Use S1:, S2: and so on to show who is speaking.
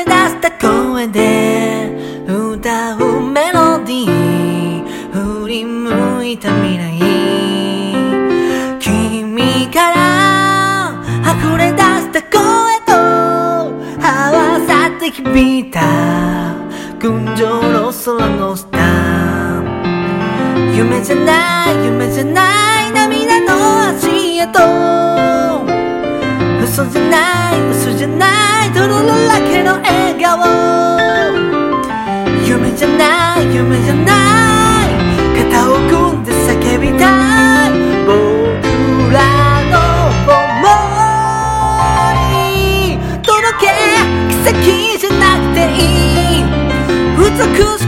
S1: 出した声で歌うメロディー、振り向いた未来、君から溢れ出した声と合わさって響いた群青の空の下、夢じゃない夢じゃない涙の足跡、嘘じゃない嘘じゃない泥だらけの笑顔、夢じゃない夢じゃない肩を組んで叫びたい、僕らの想い届け、奇跡じゃなくていい、美しい